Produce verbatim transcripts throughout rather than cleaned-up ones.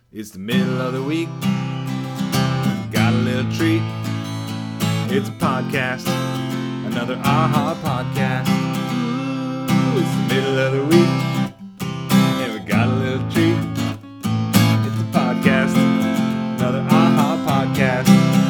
It's the middle of the week. Got a little treat. It's a podcast. Another AHA podcast. Ooh, it's the middle of the week. And we got a little treat. It's a podcast. Another AHA podcast.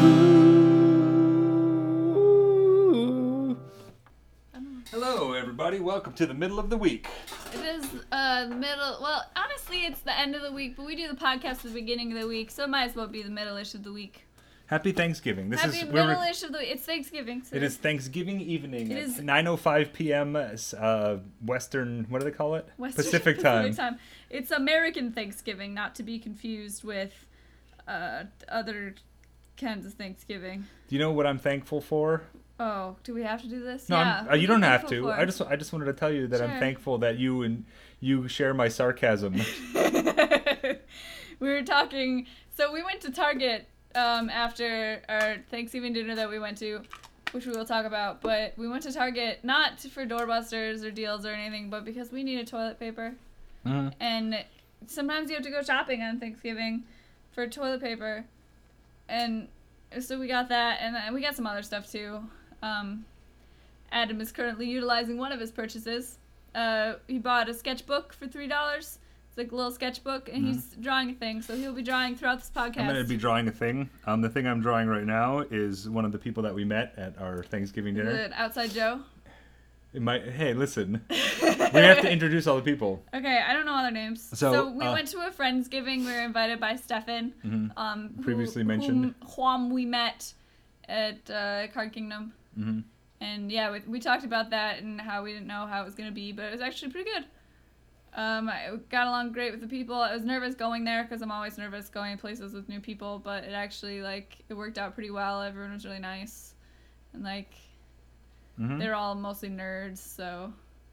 Ooh. Hello, everybody. Welcome to the middle of the week. It is uh, the middle. Well, honestly, it's the end of the week, but we do the podcast at the beginning of the week, so it might as well be the middle-ish of the week. Happy Thanksgiving. This Happy is we're, middle-ish of the week. It's Thanksgiving. So It is Thanksgiving evening It at is- nine oh five p.m. Uh, Western, what do they call it? Western Pacific time. It's American Thanksgiving, not to be confused with uh, other kinds of Thanksgiving. Do you know what I'm thankful for? Oh, do we have to do this? No, yeah. I'm, uh, what you are don't have thankful to. for? I just I just wanted to tell you that I'm Sure. thankful that you and you share my sarcasm. We were talking. So we went to Target um, after our Thanksgiving dinner that we went to, which we will talk about. But we went to Target not for doorbusters or deals or anything, but because we needed toilet paper. Mhm. And sometimes you have to go shopping on Thanksgiving for toilet paper. And so we got that, and then we got some other stuff too. Um, Adam is currently utilizing one of his purchases. Uh, he bought a sketchbook for three dollars. It's like a little sketchbook, and he's drawing a thing. So he'll be drawing throughout this podcast. I'm going to be drawing a thing. Um, the thing I'm drawing right now is one of the people that we met at our Thanksgiving Is dinner. it Outside Joe? It might. Hey, listen. We have to introduce all the people. Okay, I don't know other names. So, So, we uh, went to a Friendsgiving. We were invited by Stefan, Mhm. um, who- Previously mentioned. whom, whom we met at uh, Card Kingdom. hmm And yeah, we, we talked about that and how we didn't know how it was going to be, but it was actually pretty good. Um, I got along great with the people. I was nervous going there because I'm always nervous going places with new people, but it actually, like, it worked out pretty well. Everyone was really nice. And, like, hmm they're all mostly nerds, so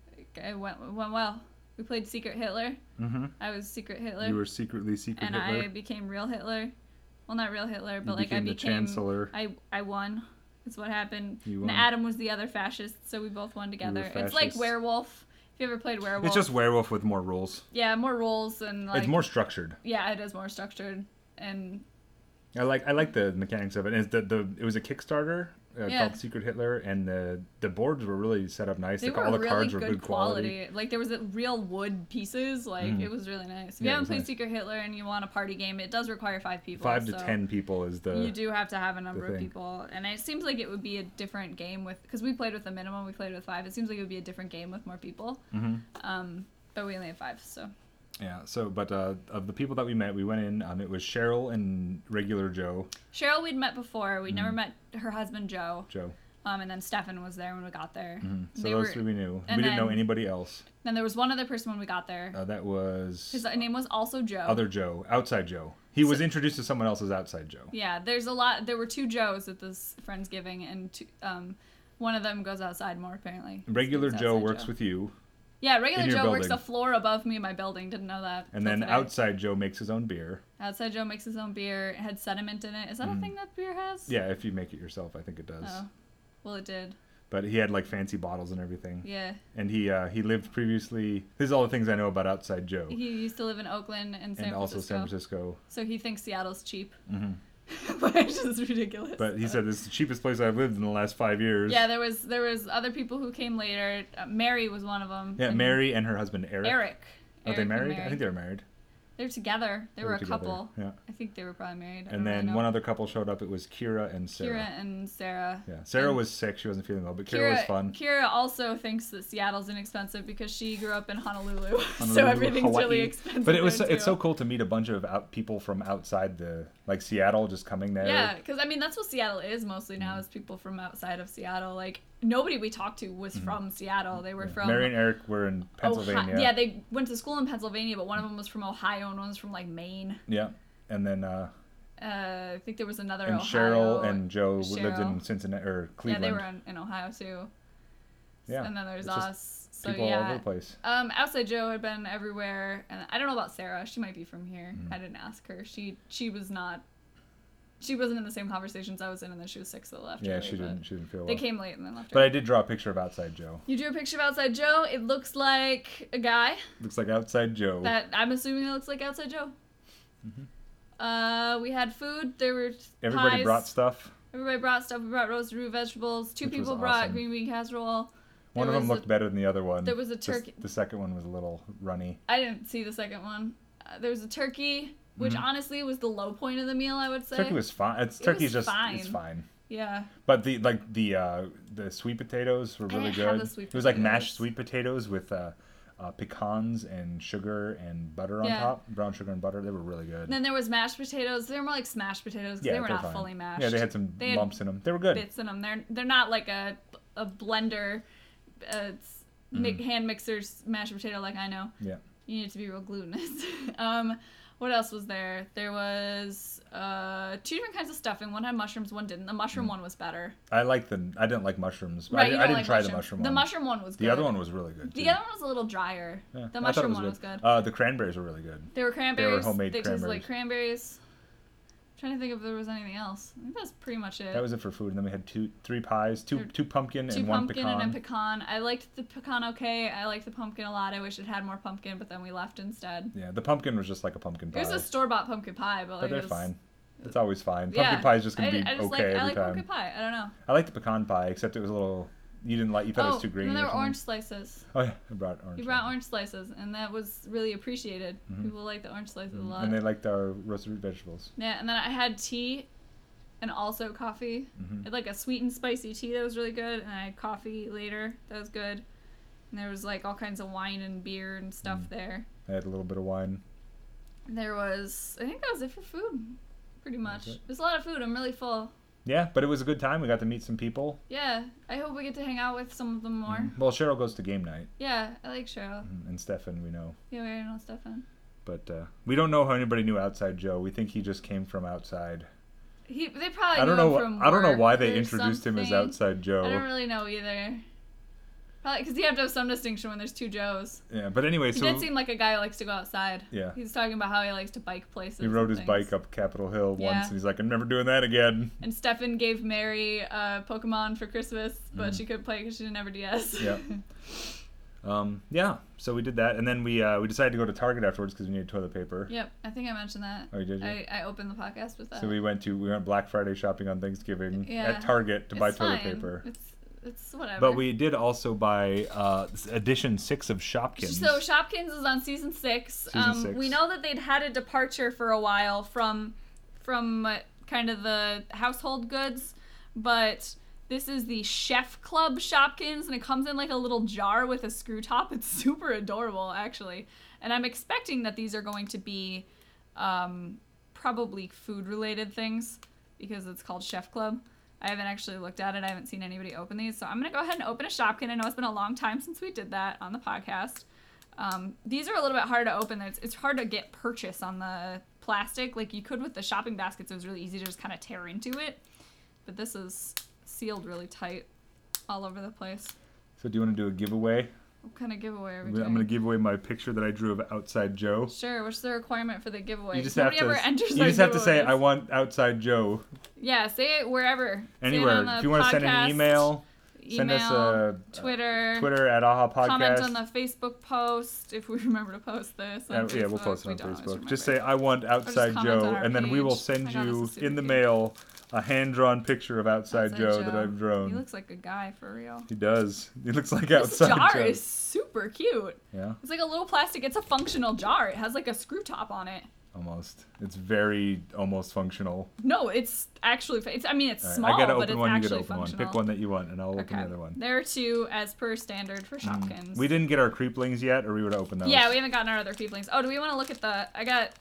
it went, it went well. We played Secret Hitler. hmm I was Secret Hitler. You were secretly Secret and Hitler. I became real Hitler. Well, not real Hitler, but, You like, I became the became... Chancellor. I, I won. That's what happened. You And won. Adam was the other fascist, so we both won together. It's like fascists. Werewolf. If you ever played Werewolf. It's just werewolf with more rules. Yeah, more rules and like... It's more structured. Yeah, it is more structured. And I like I like the mechanics of it. And it's the, the it was a Kickstarter uh, Yeah. called Secret Hitler, and the the boards were really set up nice. they Like, were all the really cards were good, good quality. quality. Like, there was a real wood pieces. Like, Mhm. it was really nice. If you Yeah, it haven't was played nice. Secret Hitler and you want a party game, it does require five people. Five to so ten people is the. You do have to have a number of thing. people. And it seems like it would be a different game with... Because we played with a minimum, we played with five. It seems like it would be a different game with more people. hmm Um, but we only had five, so... Yeah. So, but uh, of the people that we met, we went in. Um, it was Cheryl and regular Joe. Cheryl we'd met before. We'd never Mhm. met her husband, Joe. Joe. Um, and then Stefan was there when we got there. hmm So They those were- three we knew. We and didn't know then- anybody else. Then there was one other person when we got there. Uh, that was His name was also Joe. other Joe, outside Joe. He was introduced to someone else as outside Joe. Yeah, there's a lot. There were two Joes at this Friendsgiving, and two, um, one of them goes outside more apparently. Regular It's Joe outside works Joe. with you, Yeah, regular in your Joe works building. the floor above me in my building. Didn't know that. and till then today. outside Joe makes his own beer. Outside Joe makes his own beer. It had sediment in it. Is that a thing that beer has? Mm. Yeah, if you make it yourself, I think it does. Oh, well, it did. But he had like fancy bottles and everything. Yeah. And he uh, he lived previously. This is all the things I know about outside Joe, He used to live in Oakland and San and also Francisco. San Francisco. So he thinks Seattle's cheap, hmm which is ridiculous. But he said this is the cheapest place I've lived in the last five years. Yeah, there was there was other people who came later. Uh, Mary was one of them. Yeah, and Mary and her husband Eric. Eric. Are Eric they and married? Mary. I think they're married. They were together. They, They were were a together, couple. yeah. I think they were probably married. I And don't really then know. one other couple showed up. It was Kira and Sarah. Kira and Sarah. Yeah, Sarah and was sick. She wasn't feeling well, but Kira, was fun. Kira also thinks that Seattle's inexpensive because she grew up in Honolulu, so Honolulu, everything's Hawaii. really expensive. But it was there, so, it's too. so cool to meet a bunch of out, people from outside the like Seattle just coming there. Yeah, because I mean that's what Seattle is mostly now is people from outside of Seattle. Like nobody we talked to was from Seattle. They were from Mary and Eric were in Pennsylvania. Ohio. Yeah, they went to school in Pennsylvania, but one of them was from Ohio and one was from like Maine. Yeah. And then uh, Uh, I think there was another and Ohio. Cheryl and Joe lived in Cheryl. Cincinnati or Yeah, Cleveland. they were in, in Ohio too. Yeah, And then there's it's just us. So people all over yeah. the place. Um, outside Joe had been everywhere, and I don't know about Sarah. She might be from here. Mm-hmm. I didn't ask her. She she was not. She wasn't in the same conversations I was in, and then she was sick, so they left. Yeah, early, she but didn't. She didn't feel They well. came late and then left. But I early. did draw a picture of outside Joe. You drew a picture of outside Joe. It looks like a guy Looks like outside Joe. that I'm assuming it looks like outside Joe. Mm-hmm. Uh, we had food. There were Everybody pies. brought stuff. Everybody brought stuff. We brought roasted root vegetables. Two Which people was brought awesome. green bean casserole. One There of them was looked a- better than the other one. there was a The- turkey- The, second one was a little runny. I didn't see the second one. Uh, there was a turkey, which Mhm. honestly was the low point of the meal, I would say. Turkey was fine. It's It turkey's was just fine. it's fine. Yeah. But the like the uh, the sweet potatoes were I really didn't good. have the sweet It was like mashed potatoes. sweet potatoes with uh, uh, pecans and sugar and butter on Yeah. top, brown sugar and butter. They were really good. And then there was mashed potatoes. They were more like smashed potatoes because yeah, they were they're not fine. fully mashed. Yeah, they had some They had lumps in them. They were good. bits in them. They're they're not like a a blender, uh, it's mi- hand mixers mashed potato like I know. Yeah. You need to be real glutinous. um, what else was there? There was uh, two different kinds of stuffing. One had mushrooms, one didn't. The mushroom one was better. I like the. I didn't like mushrooms. Right, I, you I don't didn't like try mushrooms. the mushroom The one. mushroom one was good. The other one was really good. The too. other one was a little drier. Yeah, The I thought it mushroom was one good. was good. Uh, the cranberries were really good. They were cranberries. homemade They tasted like cranberries. cranberries. I'm trying to think if there was anything else. I think that's pretty much it. That was it for food, and then we had two, three pies, two, There- two pumpkin Two and one pumpkin pecan. and a pecan. I liked the pecan okay. I liked the pumpkin a lot. I wish it had more pumpkin, but then we left instead. Yeah, the pumpkin was just like a pumpkin It pie. was a store bought pumpkin pie, but like but they're it was, fine. It's always fine. Yeah, Pumpkin pie is just gonna I, be I just okay like, every I like time. pumpkin pie. I don't know. I like the pecan pie, except it was a little. You didn't like. You thought oh, it was too green. and there or were something. orange slices. Oh yeah, I brought orange. You brought slices. orange slices, and that was really appreciated. Mhm. People like the orange slices a lot. And they liked our roasted root vegetables. Yeah, and then I had tea, and also coffee. Mhm. I had like a sweet and spicy tea that was really good, and I had coffee later that was good. And there was like all kinds of wine and beer and stuff Mm. there. I had a little bit of wine. There was, I think that was it for food, pretty much. it. There's a lot of food. I'm really full. Yeah, but it was a good time. We got to meet some people. Yeah, I hope we get to hang out with some of them more. Mhm. Well, Cheryl goes to game night, Yeah, I like Cheryl. Mhm. and Stefan we know. Yeah, we already know Stefan. But uh, we don't know how anybody knew Outside Joe. We think he just came from outside. He, they probably I don't knew know. him Wh- from I don't know work why they or introduced him as something. Outside Joe. I don't really know either. Probably because you have to have some distinction when there's two Joes. Yeah, but anyway, He so did seem like a guy who likes to go outside. yeah, He's talking about how he likes to bike places. he rode and his things. bike up Capitol Hill Yeah. once, and he's like, "I'm never doing that again." And Stefan gave Mary uh, Pokemon for Christmas, but Mhm. she couldn't play because she didn't have her D S. Yeah. Um, yeah, so we did that, and then we uh, we decided to go to Target afterwards because we needed toilet paper. Yep, I think I mentioned that. Oh, you did? You? I, I opened the podcast with that. So we went to we went Black Friday shopping on Thanksgiving Yeah. at Target to buy It's toilet fine. paper. It's it's whatever. But we did also buy uh, edition six of Shopkins. So Shopkins is on season six. Season um, six. We know that they'd had a departure for a while from from uh, kind of the household goods, but this is the Chef Club Shopkins, and it comes in like a little jar with a screw top. It's super adorable, actually. And I'm expecting that these are going to be um, probably food-related things because it's called Chef Club. I haven't actually looked at it. I haven't seen anybody open these. So I'm going to go ahead and open a Shopkin. I know it's been a long time since we did that on the podcast. Um, these are a little bit hard to open. It's, it's hard to get purchase on the plastic. Like you could with the shopping baskets. It was really easy to just kind of tear into it. But this is sealed really tight all over the place. So do you want to do a giveaway? What kind of giveaway are we I'm doing? going to give away my picture that I drew of Outside Joe. Sure. What's the requirement for the giveaway? You just 'Cause have nobody to. ever enters You their just have to say, giveaways. "I want Outside Joe." Yeah, say it wherever. Say it Anywhere. on the If you want to send an podcast, email, email, send us a Twitter, Twitter at Aha Podcast. comment on the Facebook post if we remember to post this. Uh, on yeah, we'll Facebook. post it We on don't always Facebook. Just remember. say, "I want Outside comment Joe," on our and then we will page. send My God, you this is super in the cute. mail a hand-drawn picture of Outside, Outside Joe, that I've drawn. He looks like a guy for real. He does. He looks like This Outside jar Joe. is super cute. Yeah, It's like a little plastic. It's a functional jar. It has like a screw top on it. almost. It's very almost functional. No, it's actually. It's. I mean, it's All right, small, I gotta but open it's one. You actually gotta open one. functional. Pick one that you want, and I'll open Okay. the other one. There are two as per standard for Shopkins. We didn't get our creeplings yet, or we would open those. Yeah, we haven't gotten our other creeplings. Oh, do we want to look at the? I got.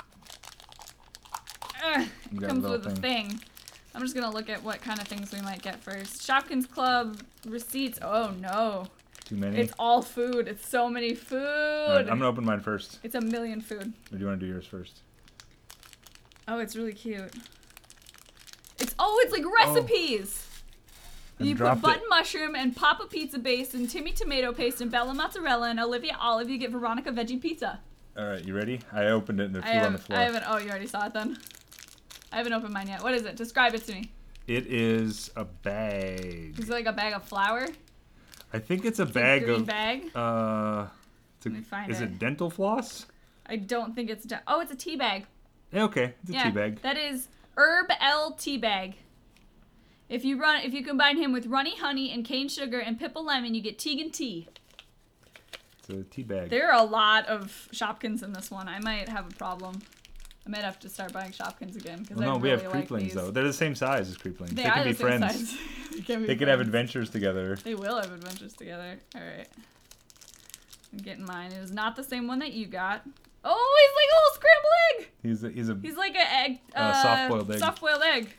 Ugh, You it got a comes little with a thing. I'm just gonna look at what kind of things we might get first. Shopkins Club receipts. Oh no, Too many. it's all food. It's so many food. All right, I'm gonna open mine first. It's a million food. Or do you want to do yours first? Oh, it's really cute. It's oh, it's like recipes. And You dropped put button it. mushroom and Papa pizza base and Timmy tomato paste and Bella mozzarella and Olivia olive. You get Veronica veggie pizza. All right, you ready? I opened it and it I, flew on the have, floor. I haven't. Oh, you already saw it then. I haven't opened mine yet. What is it? Describe it to me. It is a bag. Is it like a bag of flour? I think it's a It's bag a green of. bag. Uh, it's a, Let me find is it. it dental floss? I don't think it's. De- oh, it's a tea bag. Yeah, okay, it's a Yeah, tea bag. that is Herb L tea bag. If you run, if you combine him with runny honey and cane sugar and pipple lemon, you get Tegan tea. It's a tea bag. There are a lot of Shopkins in this one. I might have a problem. I might have to start buying Shopkins again because Well, no, I we really have like creeplings these. though. They're the same size as creeplings. They, They, are can be the same friends. size. they can, be They can have friends. adventures together. They will have adventures together. All right. I'm getting mine. It is not the same one that you got. Oh, he's like a little scrambled egg. He's a, he's a He's like an egg. Uh, Uh, soft-boiled egg. Soft-boiled egg.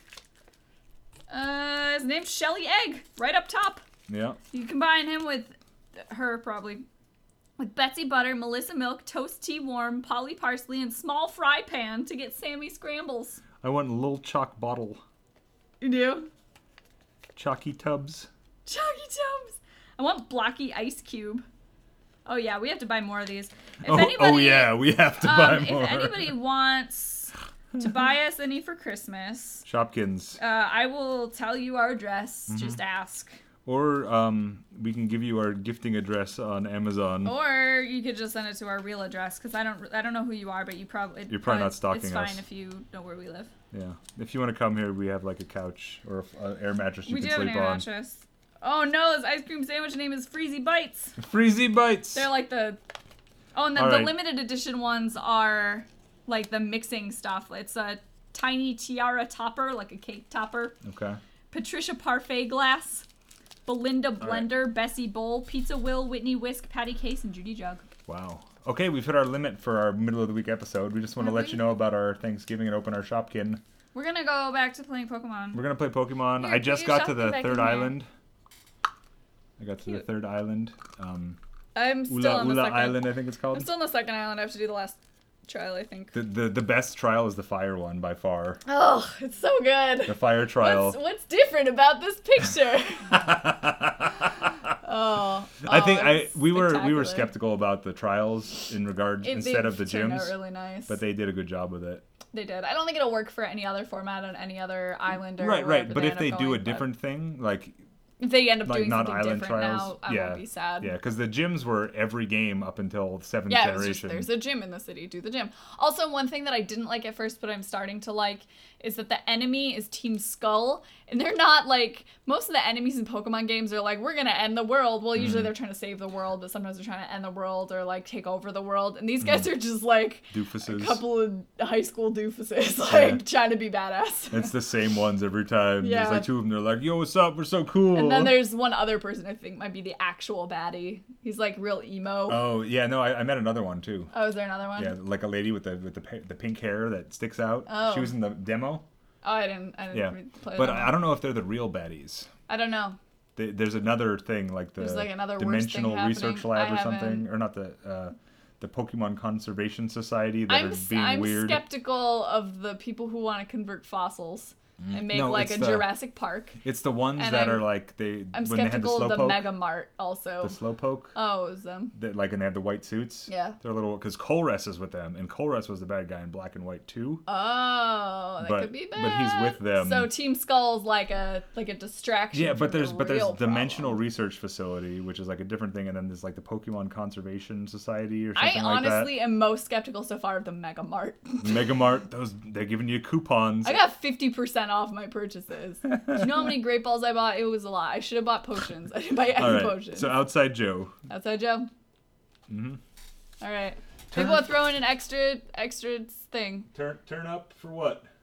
Uh, his name's Shelly Egg. Right up top. yeah. You combine him with her probably with Betsy Butter, Melissa Milk, Toast Tea Warm, Polly Parsley, and Small Fry Pan to get Sammy Scrambles. I want a little chalk bottle. You do? Chalky tubs. Chalky Tubs. I want Blocky Ice Cube. Oh yeah, we have to buy more of these. If Oh, anybody, oh yeah, we have to buy um, more. If anybody wants to buy us any for Christmas, Shopkins. uh, I will tell you our address. Mm-hmm. Just ask. Or um, we can give you our gifting address on Amazon. Or you could just send it to our real address because I don't I don't know who you are, but you probably You're probably not stalking It's fine us. if you know where we live. Yeah. If you want to come here, we have like a couch or an air mattress you we can do have an sleep air on. mattress. Oh no, this ice cream sandwich name is Freezy Bites. Freezy Bites. They're like the oh, and the, All the right. limited edition ones are like the mixing stuff. It's a tiny tiara topper, like a cake topper. Okay. Patricia Parfait glass. Belinda right. blender, Bessie bowl, Pizza Will, Whitney whisk, Patty case, and Judy jug. Wow. Okay, we've hit our limit for our middle of the week episode. We just want to Have let we? you know about our Thanksgiving and open our Shopkin. We're gonna go back to playing Pokemon. We're gonna play Pokemon. Here, I put just your got to Shopkin the back third in here. island. I got to Cute. the third island. Um, I'm still Ula on the Ula second. Island, I think it's I'm called. still on the second island. I have to do the last trial, I think. The, the the best trial is the fire one by far. Oh, it's so good. The fire trial. What's, what's different about this picture? oh, I think oh, I it's we were we were spectacular. skeptical about the trials in regard It- instead they of the turned out gyms, really nice. but they did a good job with it. They did. I don't think it'll work for any other format on any other island or Right, wherever right. But if end they up do going, a but different thing, like if they end up like doing not something island different trials, now, I yeah, won't be sad. yeah, because the gyms were every game up until seventh Yeah, it was just, generation. there's a gym in the city. Do the gym. Also, one thing that I didn't like at first, but I'm starting to like, is that the enemy is Team Skull, and they're not like most of the enemies in Pokemon games are like, we're gonna end the world. Well, usually Mm-hmm. they're trying to save the world, but sometimes they're trying to end the world or like take over the world. And these guys are just like Doofuses. a couple of high school doofuses, like Yeah. trying to be badass. It's the same ones every time. Yeah. There's like two of them. They're like, "Yo, what's up? We're so cool." And then there's one other person I think might be the actual baddie. He's like real emo. Oh, Oh yeah, no, I, I met another one too. is there another one? Yeah, like a lady with the with the pa- the pink hair that sticks out. Oh. She was in the demo. Oh, I didn't. I didn't Yeah, re- play but that one. I don't know if they're the real baddies. I don't know. They, there's another thing like the There's, like, another worse thing Dimensional Research happening. Lab I or something, haven't- or not the uh, the Pokemon Conservation Society that I'm, are s- being I'm weird. skeptical of the people who want to convert fossils and make No, like a it's the- Jurassic Park. It's the ones And that I'm- are like they I'm when they had the skeptical of the Slowpoke, Mega Mart also. the Slowpoke, Oh, it was them. that like and they have the white suits. Yeah. They're a little because Colress is with them, and Colress was the bad guy in Black and White too. Oh, that But- could be bad. but he's with them. So Team Skull's like a like a distraction. Yeah, from but there's the but there's real Dimensional problem. Research Facility, which is like a different thing, and then there's like the Pokemon Conservation Society or I something like honestly am most skeptical so far of the Mega Mart. that. Megamart, those they're giving you coupons. I got fifty percent off my purchases. Do you know how many Great Balls I bought? It was a lot. I should have bought potions. I didn't buy any All right, potions. so Outside Joe. Outside Joe. Mhm. All right. Turn- People are throwing an extra extra thing. Turn turn up for what?